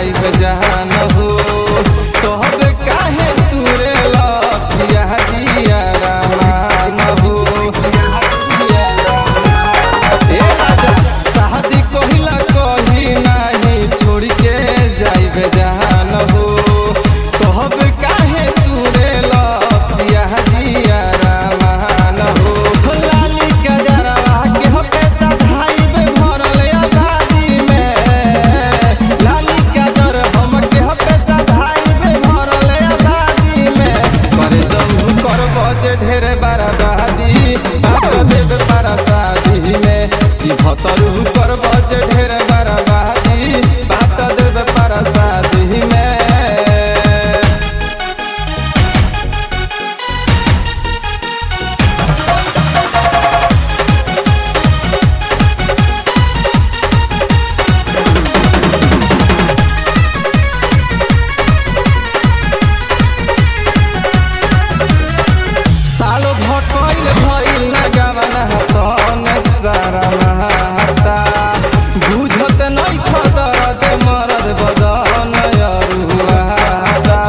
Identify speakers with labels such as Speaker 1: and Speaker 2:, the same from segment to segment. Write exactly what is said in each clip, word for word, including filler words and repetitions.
Speaker 1: जाइब जहान हो तोहब काहे तुरे लपिया जिया रामान हो। ए राजा शादी कहिला कही नहीं छोड़ के जाइब जहान हो तोहब काहे तुरे लपिया जिया रामान हो। लाली के जरवा के हो पैसा धाइब भरल आबादी में लाली के जर हम के हो पैसा धाइब भरल आबादी में करे जऊ करब जे ढेर बर्बादी बाप देव para शादी में कि भतरू करब जे ढेर बर्बादी बाप देव para शादी में। सालो भटकल भइल लगावना तन सारा महता बुझत नहीं खदरद मरद बदन अरुआदा।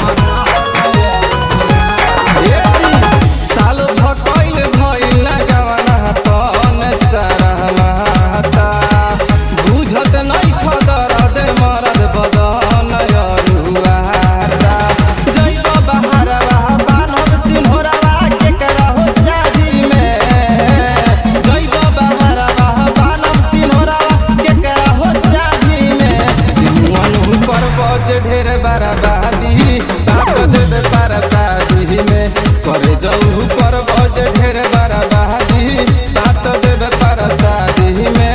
Speaker 1: ए सालो भटकल भइल लगावना तन सारा महता बुझत नहीं खदरद मरद बदन अरुआदा। जइब बहारवा बान्हब सिन्होरवा केकरा हो शादी में जइब बहारवा बान्हब सिन्होरवा केकरा हो शादी में। दिनुअन करब जे ढेर बर्बादी बाप देव para शादी में करे जऊ करब जे ढेर बर्बादी बाप देव para शादी में।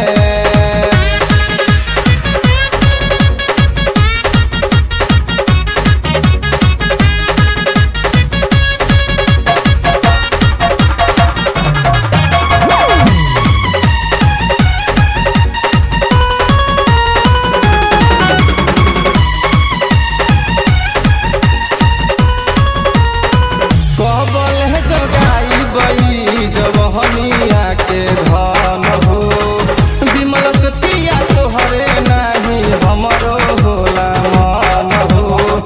Speaker 1: कहबल है जगाई बई जवहनिया के धन हो विमल से पिया तोहरे नहीं हमरो होला मन हो।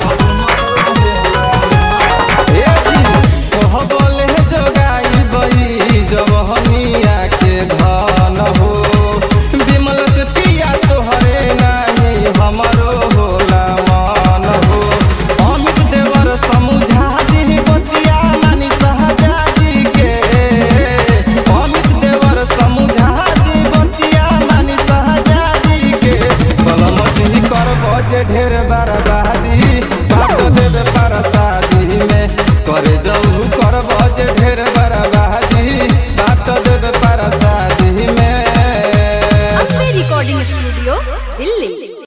Speaker 1: ए कहबल है जगाई बई जवहनिया के धन हो विमल से पिया तोहरे नहीं हमरो होला मन हो। अमित देवर समुझा दी बतिया मानी सहजादी के अमित देवर समुझा दी बतिया मानी सहजादी के कलम करब जे ढेर बर्बादी